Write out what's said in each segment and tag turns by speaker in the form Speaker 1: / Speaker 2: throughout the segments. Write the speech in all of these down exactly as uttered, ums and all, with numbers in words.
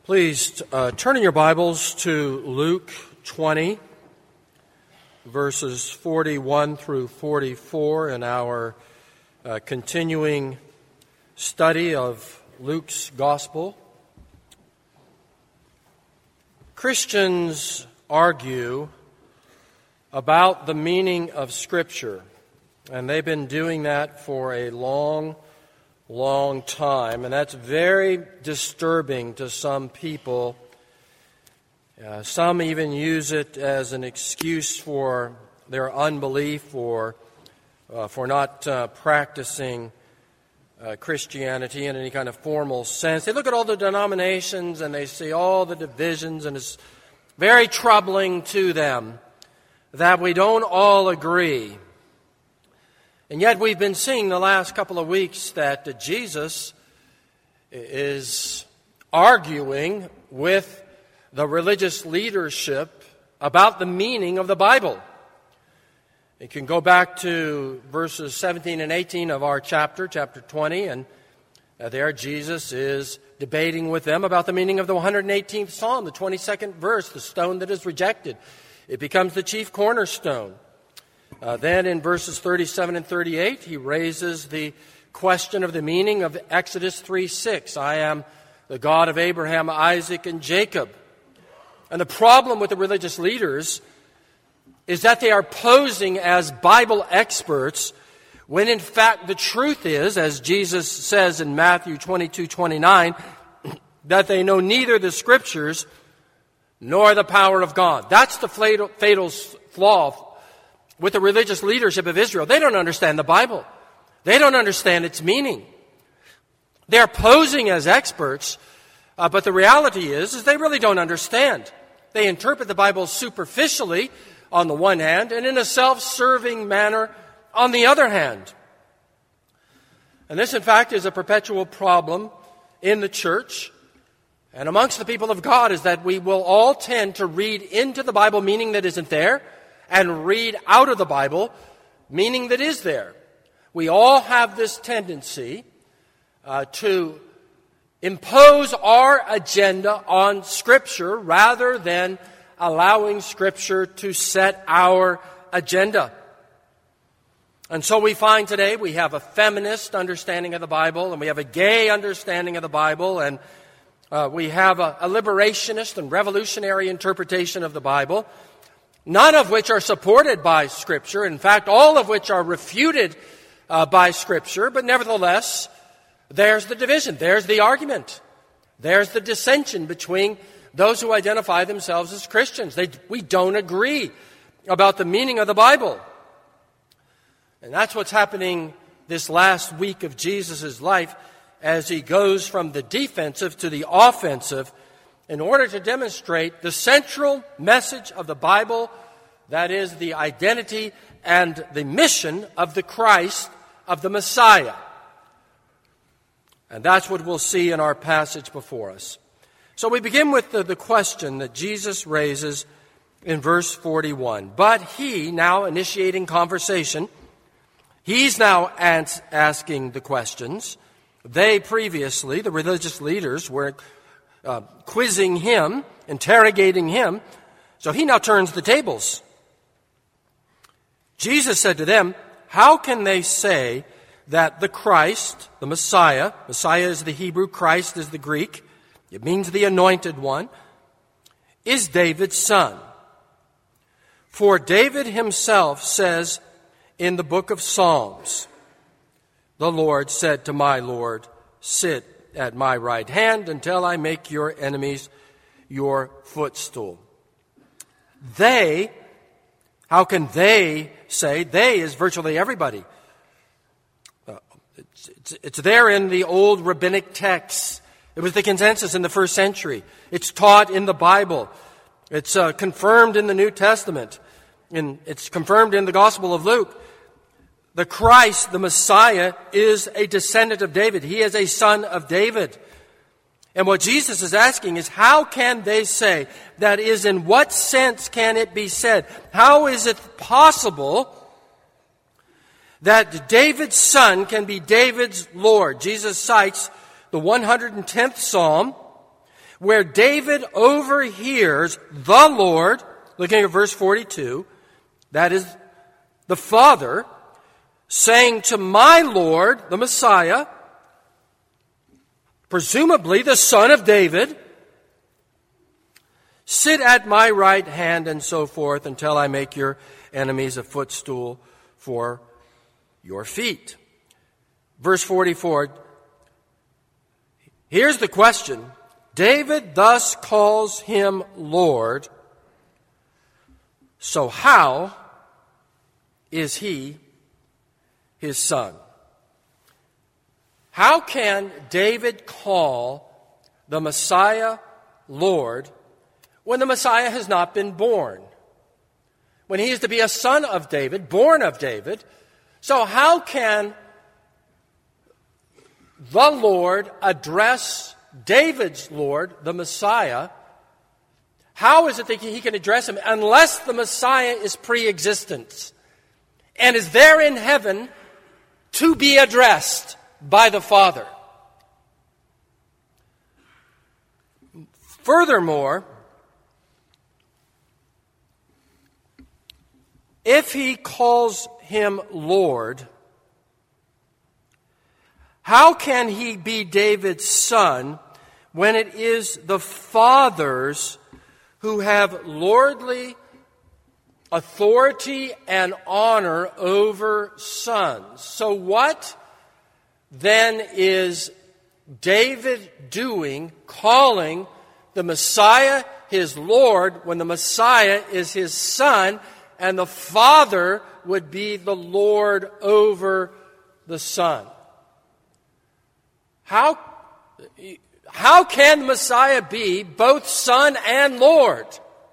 Speaker 1: Please uh, turn in your Bibles to Luke twenty, verses forty-one through forty-four in our uh, continuing study of Luke's Gospel. Christians argue about the meaning of Scripture, and they've been doing that for a long long time, and that's very disturbing to some people. Uh, some even use it as an excuse for their unbelief or uh, for not uh, practicing uh, Christianity in any kind of formal sense. They look at all the denominations and they see all the divisions, and it's very troubling to them that we don't all agree. And yet we've been seeing the last couple of weeks that Jesus is arguing with the religious leadership about the meaning of the Bible. You can go back to verses seventeen and eighteen of our chapter, chapter twenty, and there Jesus is debating with them about the meaning of the one hundred eighteenth Psalm, the twenty-second verse, the stone that is rejected. It becomes the chief cornerstone. Uh, then in verses thirty-seven and thirty-eight, he raises the question of the meaning of Exodus three six. I am the God of Abraham, Isaac, and Jacob. And the problem with the religious leaders is that they are posing as Bible experts when in fact the truth is, as Jesus says in Matthew twenty-two twenty-nine, that they know neither the Scriptures nor the power of God. That's the fatal, fatal flaw with the religious leadership of Israel. They don't understand the Bible. They don't understand its meaning. They're posing as experts, uh, but the reality is, is they really don't understand. They interpret the Bible superficially on the one hand, and in a self-serving manner on the other hand. And this, in fact, is a perpetual problem in the church and amongst the people of God, is that we will all tend to read into the Bible meaning that isn't there, and read out of the Bible meaning that is there. We all have this tendency uh, to impose our agenda on Scripture rather than allowing Scripture to set our agenda. And so we find today we have a feminist understanding of the Bible, and we have a gay understanding of the Bible, and uh, we have a, a liberationist and revolutionary interpretation of the Bible, none of which are supported by Scripture. In fact, all of which are refuted uh, by Scripture. But nevertheless, there's the division. There's the argument. There's the dissension between those who identify themselves as Christians. They, we don't agree about the meaning of the Bible. And that's what's happening this last week of Jesus' life as he goes from the defensive to the offensive in order to demonstrate the central message of the Bible, that is the identity and the mission of the Christ, of the Messiah. And that's what we'll see in our passage before us. So we begin with the, the question that Jesus raises in verse forty-one. But he, now initiating conversation, he's now ans- asking the questions. They previously, the religious leaders, were Uh, quizzing him, interrogating him. So he now turns the tables. Jesus said to them, how can they say that the Christ, the Messiah, Messiah is the Hebrew, Christ is the Greek, it means the anointed one, is David's son? For David himself says in the book of Psalms, the Lord said to my Lord, sit at my right hand until I make your enemies your footstool. They, how can they say? They is virtually everybody. Uh, it's, it's, it's there in the old rabbinic texts. It was the consensus in the first century. It's taught in the Bible. It's uh, confirmed in the New Testament. And it's confirmed in the Gospel of Luke. The Christ, the Messiah, is a descendant of David. He is a son of David. And what Jesus is asking is, how can they say? That is, in what sense can it be said? How is it possible that David's son can be David's Lord? Jesus cites the one hundred tenth Psalm, where David overhears the Lord, looking at verse forty-two, that is the Father, saying to my Lord, the Messiah, presumably the son of David, sit at my right hand and so forth until I make your enemies a footstool for your feet. Verse forty-four, here's the question. David thus calls him Lord. So how is he his son? How can David call the Messiah Lord when the Messiah has not been born? When he is to be a son of David, born of David. So how can the Lord address David's Lord, the Messiah? How is it that he can address him unless the Messiah is pre-existent and is there in heaven to be addressed by the Father? Furthermore, if he calls him Lord, how can he be David's son when it is the fathers who have lordly authority and honor over sons? So what then is David doing, calling the Messiah his Lord when the Messiah is his son and the Father would be the Lord over the Son? How, how can the Messiah be both Son and Lord?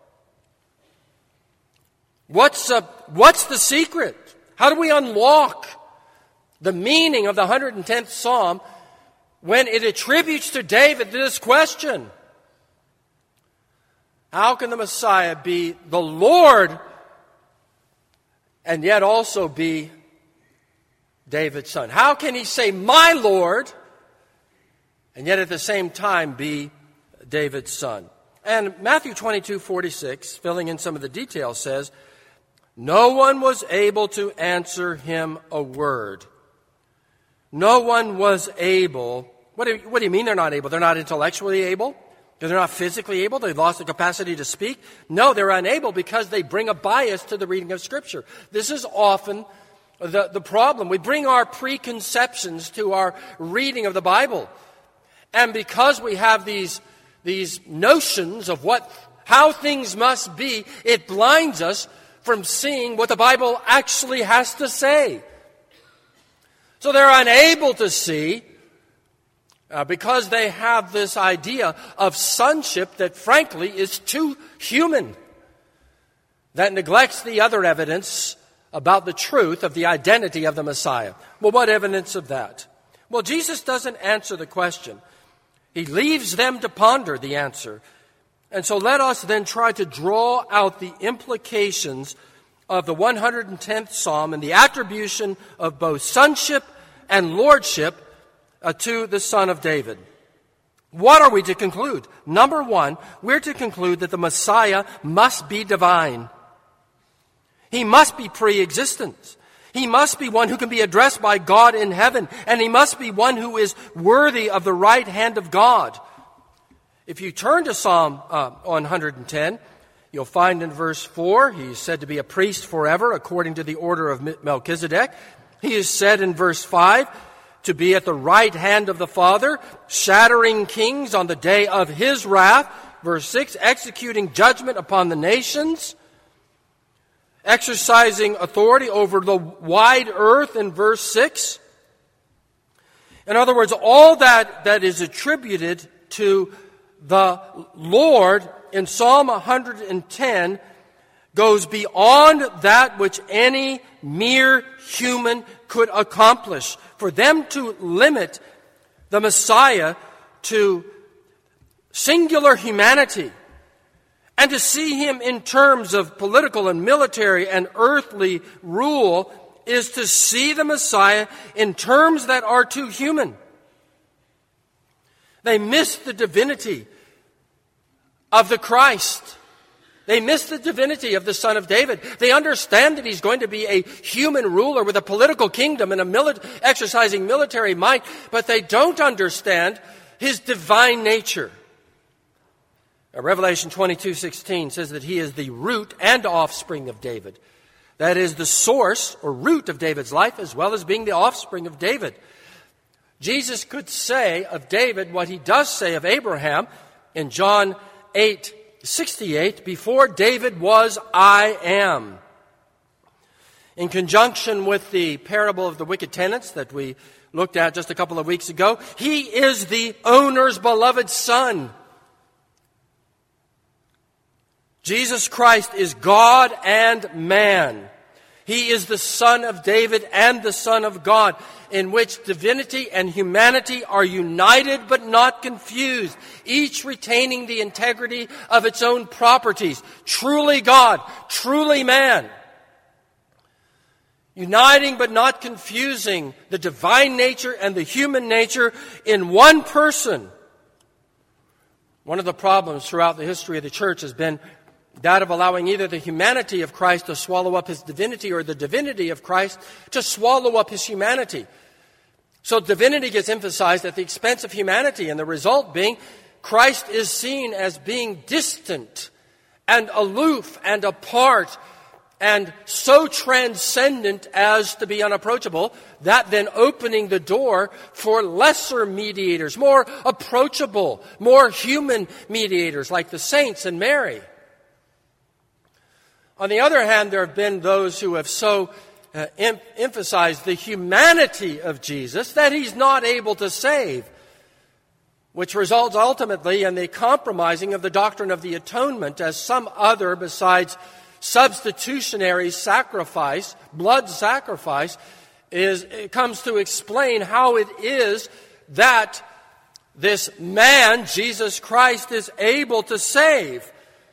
Speaker 1: What's, uh, what's the secret? How do we unlock the meaning of the one hundred tenth Psalm when it attributes to David this question? How can the Messiah be the Lord and yet also be David's son? How can he say, my Lord, and yet at the same time be David's son? And Matthew twenty-two forty-six, filling in some of the details, says, no one was able to answer him a word. No one was able. What do, you, what do you mean they're not able? They're not intellectually able? They're not physically able? They've lost the capacity to speak? No, they're unable because they bring a bias to the reading of Scripture. This is often the, the problem. We bring our preconceptions to our reading of the Bible. And because we have these, these notions of what, how things must be, it blinds us from seeing what the Bible actually has to say. So they're unable to see uh, because they have this idea of sonship that frankly is too human, that neglects the other evidence about the truth of the identity of the Messiah. Well, what evidence of that? Well, Jesus doesn't answer the question. He leaves them to ponder the answer. And so let us then try to draw out the implications of the one hundred tenth Psalm and the attribution of both sonship and lordship uh, to the Son of David. What are we to conclude? Number one, we're to conclude that the Messiah must be divine. He must be pre-existent. He must be one who can be addressed by God in heaven, and he must be one who is worthy of the right hand of God. If you turn to Psalm uh, one hundred ten, you'll find in verse four, he is said to be a priest forever according to the order of Melchizedek. He is said in verse five to be at the right hand of the Father, shattering kings on the day of his wrath. Verse six, executing judgment upon the nations, exercising authority over the wide earth in verse six. In other words, all that, that is attributed to the Lord in Psalm one hundred ten goes beyond that which any mere human could accomplish. For them to limit the Messiah to singular humanity and to see him in terms of political and military and earthly rule is to see the Messiah in terms that are too human. They miss the divinity of the Christ. They miss the divinity of the Son of David. They understand that he's going to be a human ruler with a political kingdom and a mili- exercising military might, but they don't understand his divine nature. Now, Revelation twenty-two sixteen says that he is the root and offspring of David. That is the source or root of David's life, as well as being the offspring of David. Jesus could say of David what he does say of Abraham in John eight sixty-eight, before David was, I am. In conjunction with the parable of the wicked tenants that we looked at just a couple of weeks ago, he is the owner's beloved son. Jesus Christ is God and man. He is the Son of David and the Son of God, in which divinity and humanity are united but not confused, each retaining the integrity of its own properties. Truly God, truly man. Uniting but not confusing the divine nature and the human nature in one person. One of the problems throughout the history of the church has been that of allowing either the humanity of Christ to swallow up his divinity or the divinity of Christ to swallow up his humanity. So divinity gets emphasized at the expense of humanity, and the result being Christ is seen as being distant and aloof and apart and so transcendent as to be unapproachable, that then opening the door for lesser mediators, more approachable, more human mediators like the saints and Mary. On the other hand, there have been those who have so uh, em- emphasized the humanity of Jesus that he's not able to save, which results ultimately in the compromising of the doctrine of the atonement as some other besides substitutionary sacrifice, blood sacrifice, is it comes to explain how it is that this man, Jesus Christ, is able to save.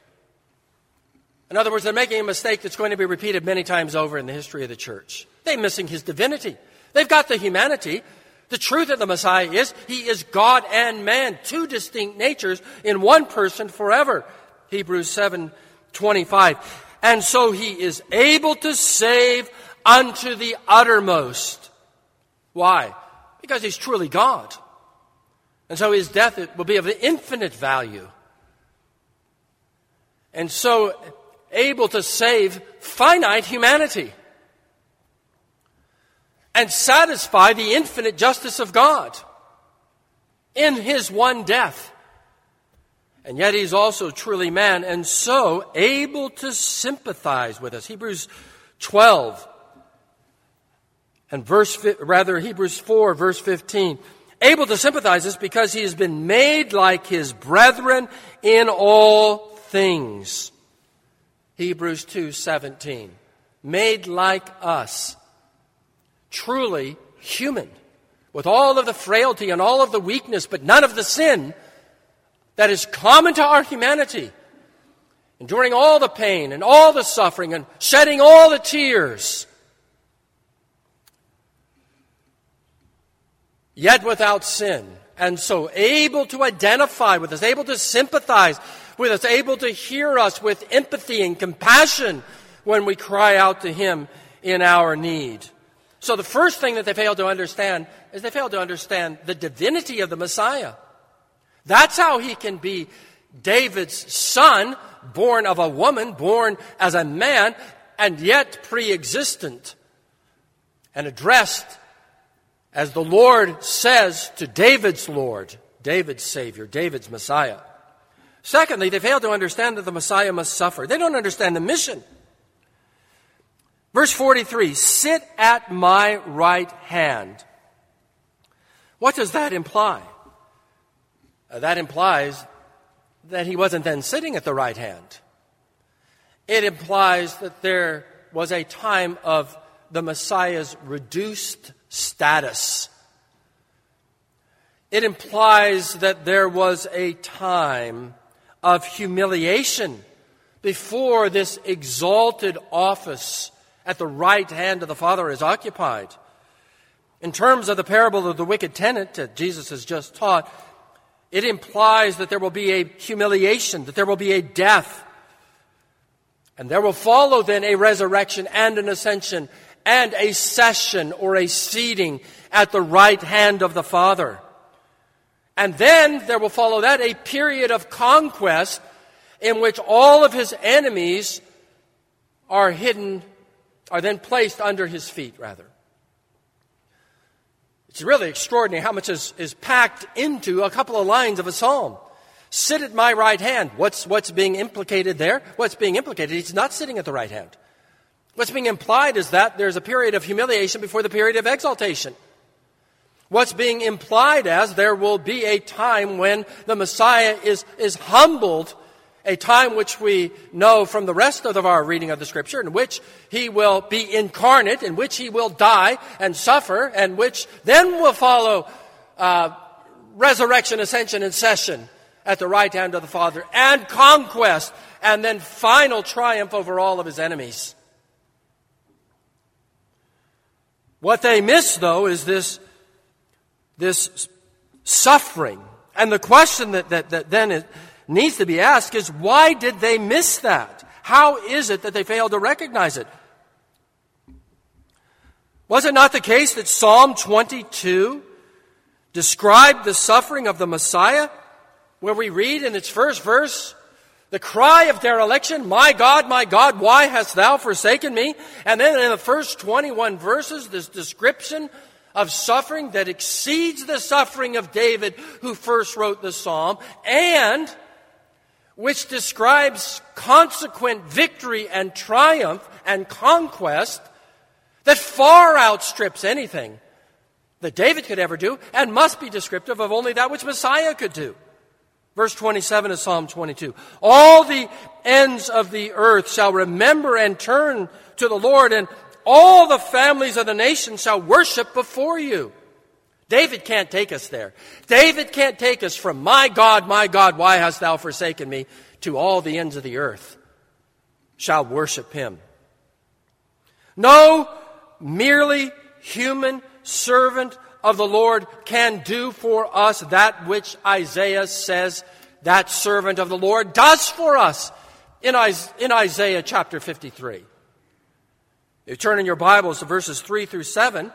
Speaker 1: In other words, they're making a mistake that's going to be repeated many times over in the history of the church. They're missing his divinity. They've got the humanity. The truth of the Messiah is he is God and man, two distinct natures in one person forever. Hebrews seven twenty-five. And so he is able to save unto the uttermost. Why? Because he's truly God. And so his death will be of infinite value. And so able to save finite humanity and satisfy the infinite justice of God in his one death. And yet he's also truly man, and so able to sympathize with us. Hebrews twelve and verse, rather Hebrews four, verse fifteen. Able to sympathize with us because he has been made like his brethren in all things. Hebrews two seventeen. Made like us. Truly human. With all of the frailty and all of the weakness, but none of the sin that is common to our humanity. Enduring all the pain and all the suffering and shedding all the tears. Yet without sin. And so able to identify with us, able to sympathize with us, able to hear us with empathy and compassion when we cry out to him in our need. So the first thing that they fail to understand is they fail to understand the divinity of the Messiah. That's how he can be David's son, born of a woman, born as a man, and yet pre-existent and addressed as the Lord says to David's Lord, David's Savior, David's Messiah. Secondly, they fail to understand that the Messiah must suffer. They don't understand the mission. Verse forty-three, sit at my right hand. What does that imply? Uh, that implies that he wasn't then sitting at the right hand. It implies that there was a time of the Messiah's reduced status. It implies that there was a time of humiliation before this exalted office at the right hand of the Father is occupied. In terms of the parable of the wicked tenant that Jesus has just taught, It implies that there will be a humiliation, that there will be a death. And there will follow then a resurrection and an ascension and a session or a seating at the right hand of the Father. And then there will follow that a period of conquest in which all of his enemies are hidden, are then placed under his feet, rather. It's really extraordinary how much is, is packed into a couple of lines of a psalm. Sit at my right hand. What's, what's being implicated there? What's being implicated? He's not sitting at the right hand. What's being implied is that there's a period of humiliation before the period of exaltation. What's being implied as there will be a time when the Messiah is, is humbled, a time which we know from the rest of our reading of the Scripture, in which he will be incarnate, in which he will die and suffer, and which then will follow uh, resurrection, ascension, and session at the right hand of the Father, and conquest, and then final triumph over all of his enemies. What they miss, though, is this, this suffering. And the question that, that, that then is, needs to be asked is, why did they miss that? How is it that they failed to recognize it? Was it not the case that Psalm twenty-two described the suffering of the Messiah, where we read in its first verse, the cry of dereliction, my God, my God, why hast thou forsaken me? And then in the first twenty-one verses, this description of suffering that exceeds the suffering of David, who first wrote the psalm, and which describes consequent victory and triumph and conquest that far outstrips anything that David could ever do, and must be descriptive of only that which Messiah could do. Verse twenty-seven of Psalm twenty-two. All the ends of the earth shall remember and turn to the Lord, and all the families of the nations shall worship before you. David can't take us there. David can't take us from my God, my God, why hast thou forsaken me, to all the ends of the earth shall worship him. No merely human servant of the Lord can do for us that which Isaiah says that servant of the Lord does for us in Isaiah chapter fifty-three. You turn in your Bibles to verses three through seven.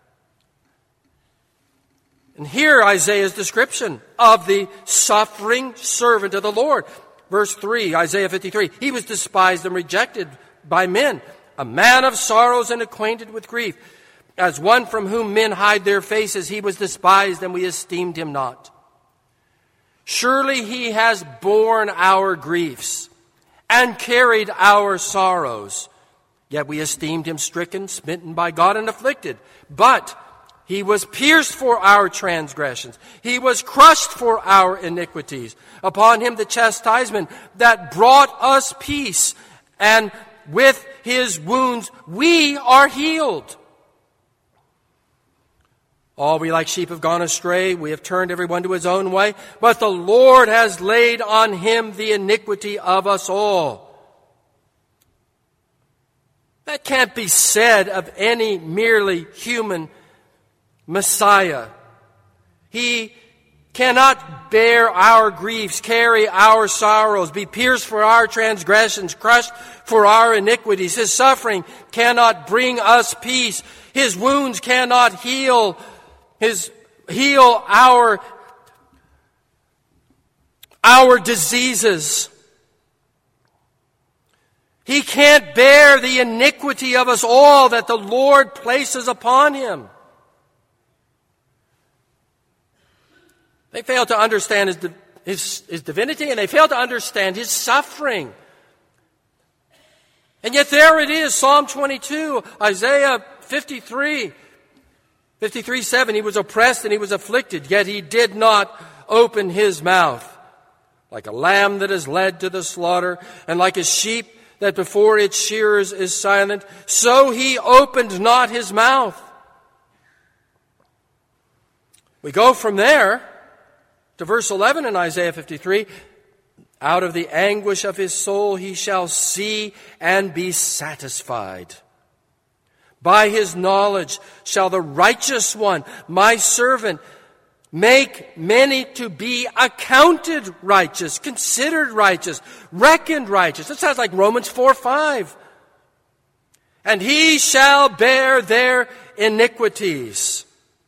Speaker 1: And hear Isaiah's description of the suffering servant of the Lord. Verse three, Isaiah fifty-three. He was despised and rejected by men, a man of sorrows and acquainted with grief. As one from whom men hide their faces, he was despised, and we esteemed him not. Surely he has borne our griefs and carried our sorrows. Yet we esteemed him stricken, smitten by God, and afflicted. But he was pierced for our transgressions. He was crushed for our iniquities. Upon him the chastisement that brought us peace, and with his wounds we are healed. All we like sheep have gone astray. We have turned everyone to his own way. But the Lord has laid on him the iniquity of us all. That can't be said of any merely human Messiah. He cannot bear our griefs, carry our sorrows, be pierced for our transgressions, crushed for our iniquities. His suffering cannot bring us peace. His wounds cannot heal His heal our, our diseases. He can't bear the iniquity of us all that the Lord places upon him. They fail to understand his, his, his divinity, and they fail to understand his suffering. And yet there it is, Psalm twenty-two, Isaiah fifty-three. fifty-three seven, he was oppressed and he was afflicted, yet he did not open his mouth. Like a lamb that is led to the slaughter, and like a sheep that before its shearers is silent, so he opened not his mouth. We go from there to verse eleven in Isaiah fifty-three. Out of the anguish of his soul he shall see and be satisfied. By his knowledge shall the righteous one, my servant, make many to be accounted righteous, considered righteous, reckoned righteous. That sounds like Romans four five. And he shall bear their iniquities.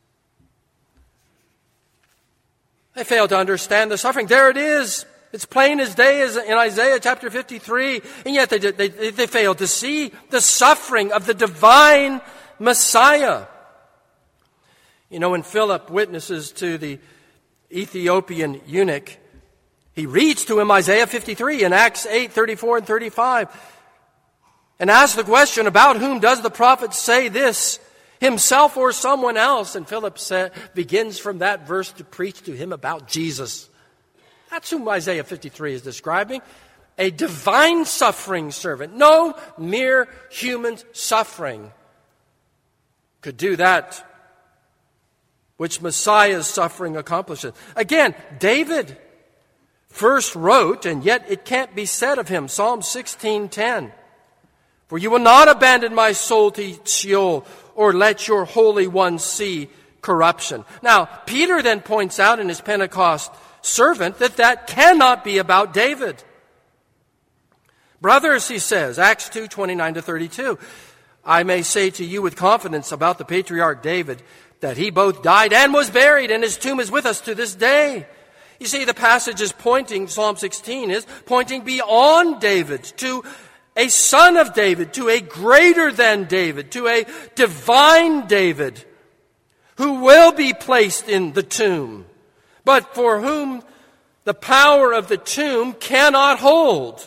Speaker 1: They fail to understand the suffering. There it is. It's plain as day as in Isaiah chapter fifty-three. And yet they, they, they fail to see the suffering of the divine Messiah. You know, when Philip witnesses to the Ethiopian eunuch, he reads to him Isaiah fifty-three in Acts eight thirty-four and thirty-five. And asks the question, about whom does the prophet say this, himself or someone else? And Philip say, begins from that verse to preach to him about Jesus. That's whom Isaiah fifty-three is describing. A divine suffering servant. No mere human suffering could do that which Messiah's suffering accomplishes. Again, David first wrote, and yet it can't be said of him, Psalm sixteen ten. For you will not abandon my soul to Sheol, or let your Holy One see corruption. Now, Peter then points out in his Pentecost servant that that cannot be about David. Brothers, he says, Acts two twenty-nine to thirty-two, I may say to you with confidence about the patriarch David that he both died and was buried, and his tomb is with us to this day. You see, the passage is pointing, Psalm sixteen is pointing beyond David to a son of David, to a greater than David, to a divine David who will be placed in the tomb, but for whom the power of the tomb cannot hold.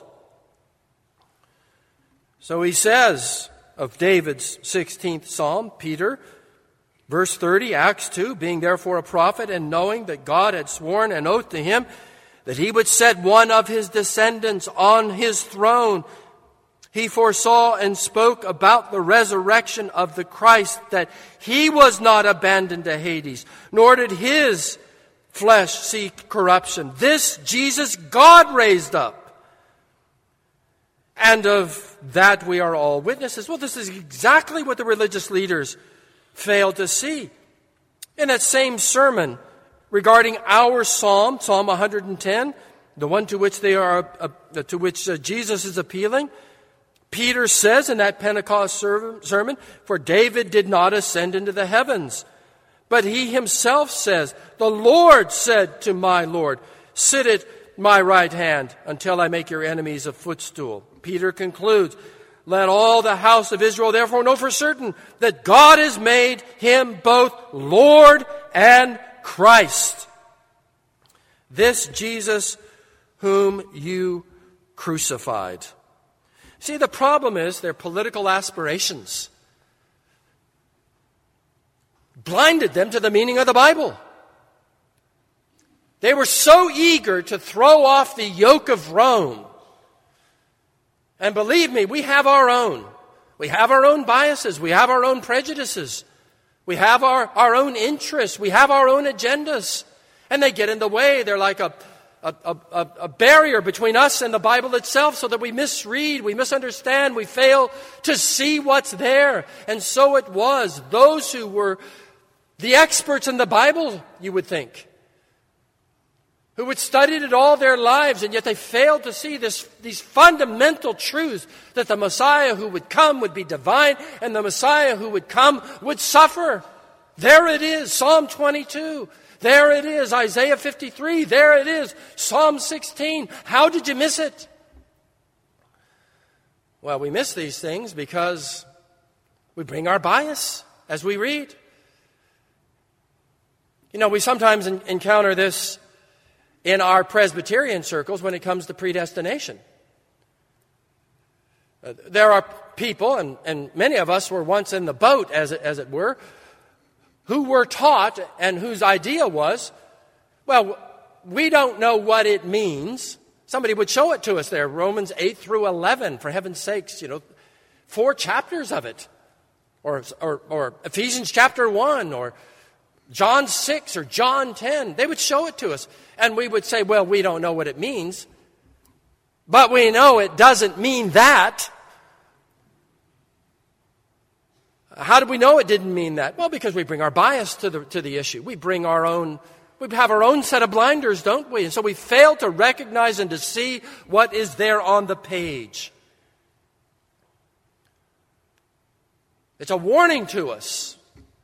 Speaker 1: So he says of David's sixteenth Psalm, Peter, verse thirty, Acts two, being therefore a prophet and knowing that God had sworn an oath to him that he would set one of his descendants on his throne, he foresaw and spoke about the resurrection of the Christ, that he was not abandoned to Hades, nor did his flesh see corruption. This Jesus God raised up. And of that we are all witnesses. Well, this is exactly what the religious leaders failed to see. In that same sermon regarding our psalm, Psalm one hundred ten, the one to which they are uh, to which uh, Jesus is appealing, Peter says in that Pentecost sermon, for David did not ascend into the heavens, but he himself says, the Lord said to my Lord, sit at my right hand until I make your enemies a footstool. Peter concludes, let all the house of Israel therefore know for certain that God has made him both Lord and Christ. This Jesus whom you crucified. See, the problem is their political aspirations blinded them to the meaning of the Bible. They were so eager to throw off the yoke of Rome. And believe me, we have our own. We have our own biases. We have our own prejudices. We have our, our own interests. We have our own agendas. And they get in the way. They're like a, a, a, a barrier between us and the Bible itself, so that we misread, we misunderstand, we fail to see what's there. And so it was. Those who were the experts in the Bible, you would think, who had studied it all their lives, and yet they failed to see this, these fundamental truths, that the Messiah who would come would be divine, and the Messiah who would come would suffer. There it is, Psalm twenty-two. There it is, Isaiah fifty-three. There it is, Psalm sixteen. How did you miss it? Well, we miss these things because we bring our bias as we read. You know, we sometimes en- encounter this in our Presbyterian circles when it comes to predestination. Uh, there are people, and, and many of us were once in the boat, as it, as it were, who were taught and whose idea was, well, we don't know what it means. Somebody would show it to us there, Romans eight through eleven, for heaven's sakes, you know, four chapters of it. Or, or, or Ephesians chapter one, or John six, or John ten. They would show it to us. And we would say, well, we don't know what it means. But we know it doesn't mean that. How do we know it didn't mean that? Well, because we bring our bias to the to the issue. We bring our own We have our own set of blinders, don't we? And so we fail to recognize and to see what is there on the page. It's a warning to us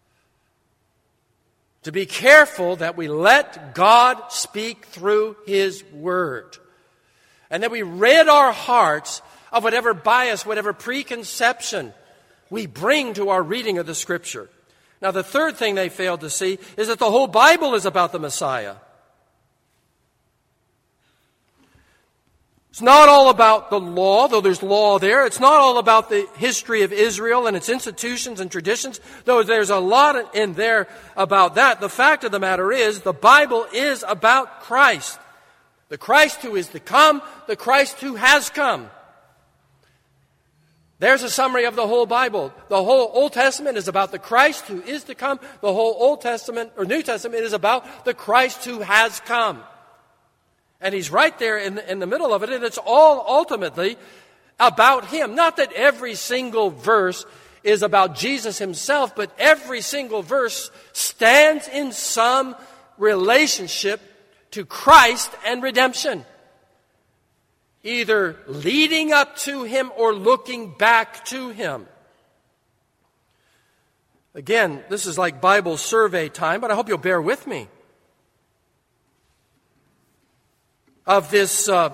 Speaker 1: to be careful that we let God speak through His Word. And that we rid our hearts of whatever bias, whatever preconception we bring to our reading of the Scripture. Now, the third thing they failed to see is that the whole Bible is about the Messiah. It's not all about the law, though there's law there. It's not all about the history of Israel and its institutions and traditions, though there's a lot in there about that. The fact of the matter is, the Bible is about Christ. The Christ who is to come, the Christ who has come. There's a summary of the whole Bible. The whole Old Testament is about the Christ who is to come. The whole Old Testament or New Testament is about the Christ who has come. And He's right there in the, in the middle of it, and it's all ultimately about Him. Not that every single verse is about Jesus Himself, but every single verse stands in some relationship to Christ and redemption. Either leading up to Him or looking back to Him. Again, this is like Bible survey time, but I hope you'll bear with me. Of this, uh,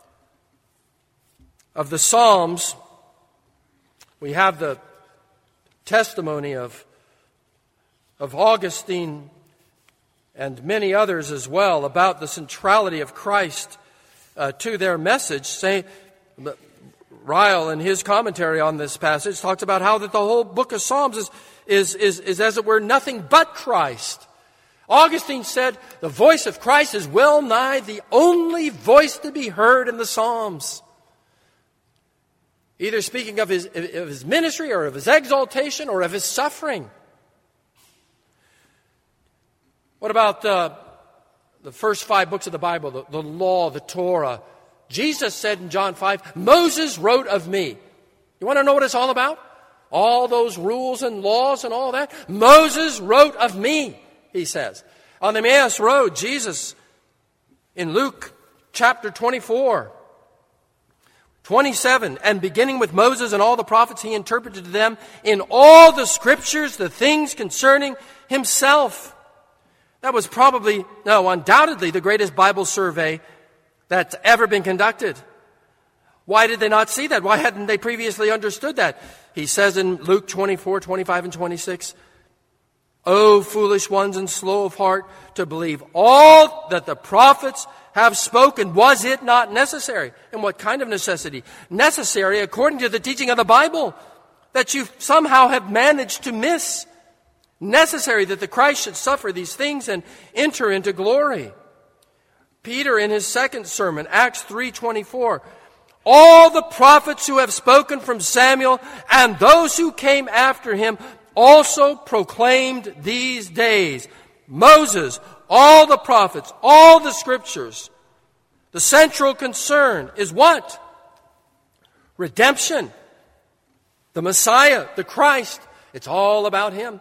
Speaker 1: of the Psalms, we have the testimony of, of Augustine and many others as well about the centrality of Christ Uh, to their message. Say, Ryle, in his commentary on this passage, talks about how that the whole book of Psalms is, is, is, is as it were, nothing but Christ. Augustine said, the voice of Christ is well nigh the only voice to be heard in the Psalms. Either speaking of his, of his ministry or of his exaltation or of his suffering. What about uh, the first five books of the Bible, the, the law, the Torah? Jesus said in John five, Moses wrote of me. You want to know what it's all about? All those rules and laws and all that? Moses wrote of me, he says. On the Emmaus Road, Jesus, in Luke chapter twenty-four, twenty-seven, and beginning with Moses and all the prophets, he interpreted to them in all the Scriptures the things concerning himself. That was probably, no, undoubtedly the greatest Bible survey that's ever been conducted. Why did they not see that? Why hadn't they previously understood that? He says in Luke twenty-four, twenty-five, and twenty-six, O foolish ones and slow of heart to believe all that the prophets have spoken. Was it not necessary? And what kind of necessity? Necessary according to the teaching of the Bible that you somehow have managed to miss. Necessary that the Christ should suffer these things and enter into glory. Peter in his second sermon, Acts three twenty-four, all the prophets who have spoken from Samuel and those who came after him also proclaimed these days. Moses, all the prophets, all the Scriptures. The central concern is what? Redemption. The Messiah, the Christ. It's all about Him.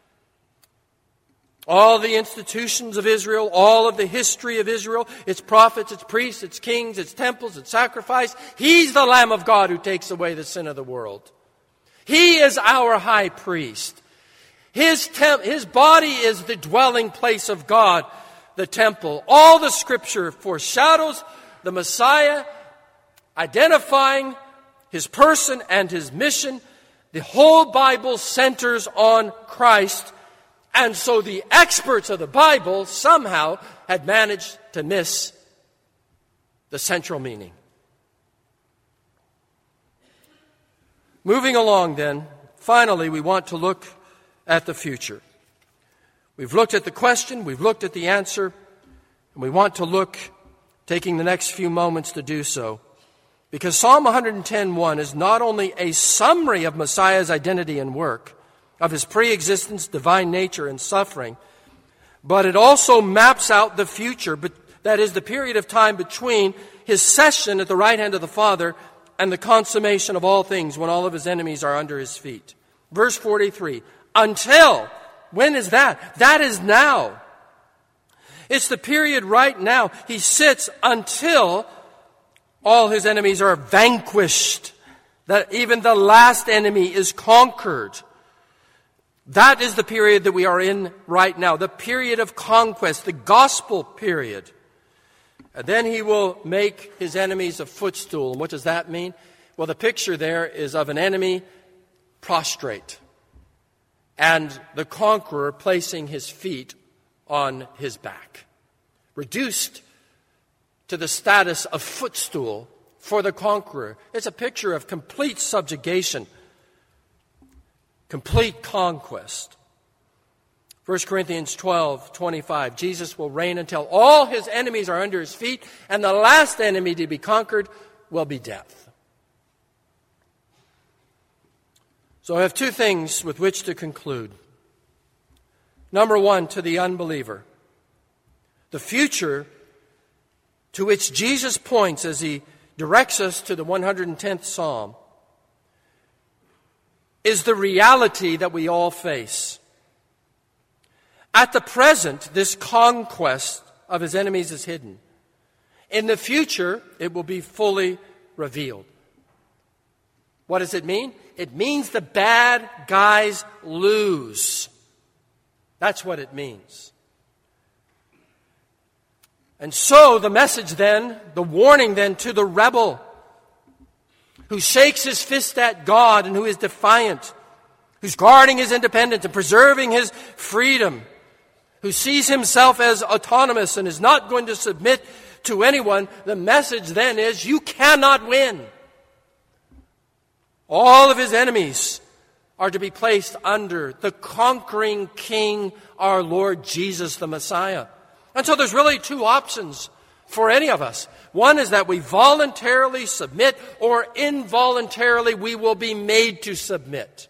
Speaker 1: All the institutions of Israel, all of the history of Israel, its prophets, its priests, its kings, its temples, its sacrifice. He's the Lamb of God who takes away the sin of the world. He is our high priest. His, temp- his body is the dwelling place of God, the temple. All the Scripture foreshadows the Messiah, identifying His person and His mission. The whole Bible centers on Christ. And so the experts of the Bible somehow had managed to miss the central meaning. Moving along then, finally we want to look at the future. We've looked at the question, we've looked at the answer, and we want to look, taking the next few moments to do so, because Psalm one ten one is not only a summary of Messiah's identity and work, of His pre-existence, divine nature, and suffering, but it also maps out the future, but that is the period of time between His session at the right hand of the Father and the consummation of all things when all of His enemies are under His feet. Verse forty-three, until, when is that? That is now. It's the period right now. He sits until all his enemies are vanquished, that even the last enemy is conquered. That is the period that we are in right now, the period of conquest, the gospel period. And then he will make his enemies a footstool. And what does that mean? Well, the picture there is of an enemy prostrate and the conqueror placing his feet on his back, reduced to the status of footstool for the conqueror. It's a picture of complete subjugation, complete conquest. First Corinthians twelve twenty-five, Jesus will reign until all his enemies are under his feet, and the last enemy to be conquered will be death. So I have two things with which to conclude. Number one, to the unbeliever, the future to which Jesus points as he directs us to the one hundred tenth Psalm is the reality that we all face. At the present, this conquest of his enemies is hidden. In the future, it will be fully revealed. What does it mean? It means the bad guys lose. That's what it means. And so the message then, the warning then to the rebel who shakes his fist at God and who is defiant, who's guarding his independence and preserving his freedom, who sees himself as autonomous and is not going to submit to anyone, the message then is, you cannot win. All of his enemies are to be placed under the conquering King, our Lord Jesus the Messiah. And so there's really two options for any of us. One is that we voluntarily submit, or involuntarily we will be made to submit.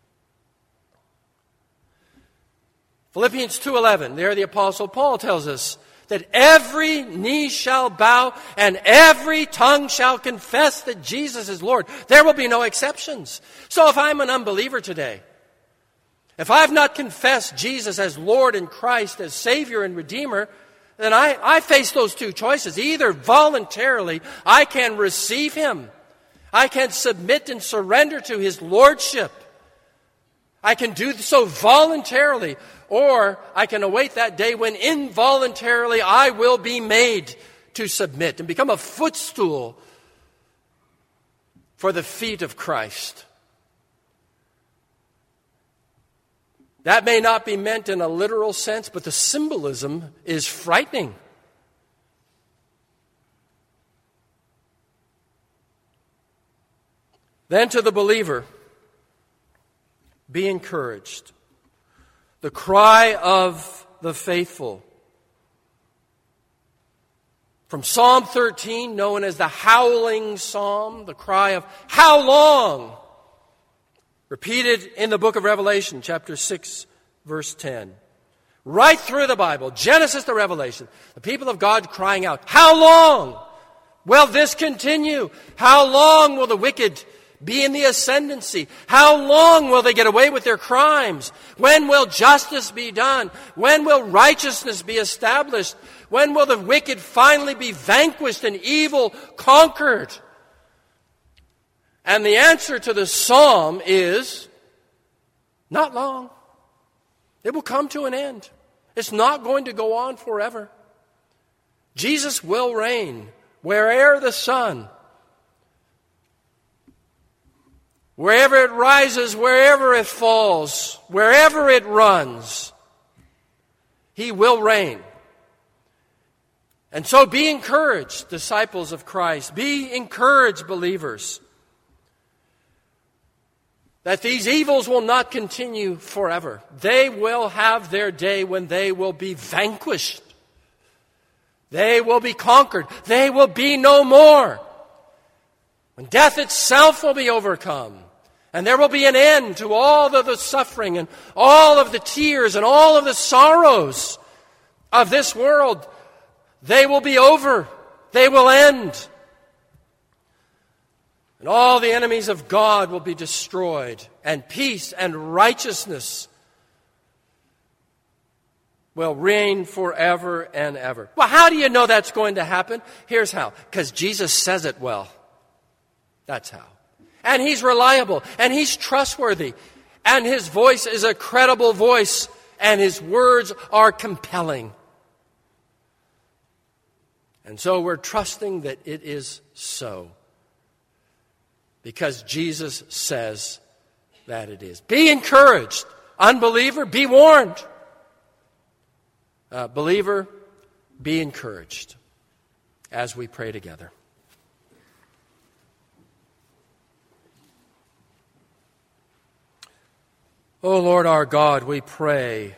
Speaker 1: Philippians two eleven, there the Apostle Paul tells us that every knee shall bow and every tongue shall confess that Jesus is Lord. There will be no exceptions. So if I'm an unbeliever today, if I've not confessed Jesus as Lord and Christ, as Savior and Redeemer, then I, I face those two choices. Either voluntarily I can receive Him, I can submit and surrender to His Lordship, I can do so voluntarily, or I can await that day when involuntarily I will be made to submit and become a footstool for the feet of Christ. That may not be meant in a literal sense, but the symbolism is frightening. Then to the believer, be encouraged. The cry of the faithful. From Psalm thirteen, known as the howling psalm, the cry of, how long? Repeated in the book of Revelation, chapter six, verse ten. Right through the Bible, Genesis to Revelation, the people of God crying out, how long will this continue? How long will the wicked be in the ascendancy? How long will they get away with their crimes? When will justice be done? When will righteousness be established? When will the wicked finally be vanquished and evil conquered? And the answer to the psalm is, not long. It will come to an end. It's not going to go on forever. Jesus will reign where'er the sun, wherever it rises, wherever it falls, wherever it runs, He will reign. And so be encouraged, disciples of Christ. Be encouraged, believers, that these evils will not continue forever. They will have their day when they will be vanquished. They will be conquered. They will be no more. When death itself will be overcome. And there will be an end to all of the suffering and all of the tears and all of the sorrows of this world. They will be over. They will end. And all the enemies of God will be destroyed. And peace and righteousness will reign forever and ever. Well, how do you know that's going to happen? Here's how. Because Jesus says it well. That's how. And He's reliable, and He's trustworthy, and His voice is a credible voice, and His words are compelling. And so we're trusting that it is so, because Jesus says that it is. Be encouraged. Unbeliever, be warned. Uh, believer, be encouraged as we pray together. O Lord our God, we pray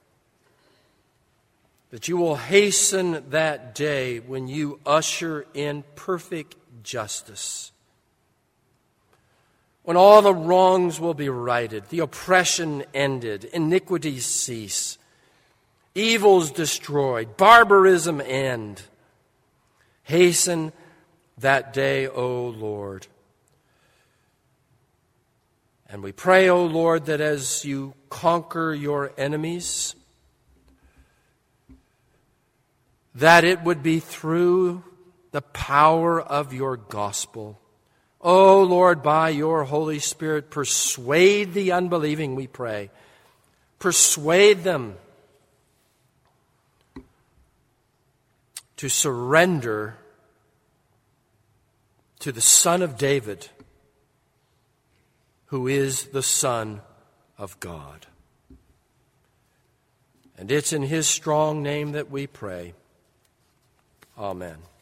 Speaker 1: that you will hasten that day when you usher in perfect justice, when all the wrongs will be righted, the oppression ended, iniquities cease, evils destroyed, barbarism end. Hasten that day, O Lord. And we pray, O Lord, that as you conquer your enemies, that it would be through the power of your gospel. O Lord, by your Holy Spirit, persuade the unbelieving, we pray. Persuade them to surrender to the Son of David, who is the Son of God. And it's in His strong name that we pray. Amen.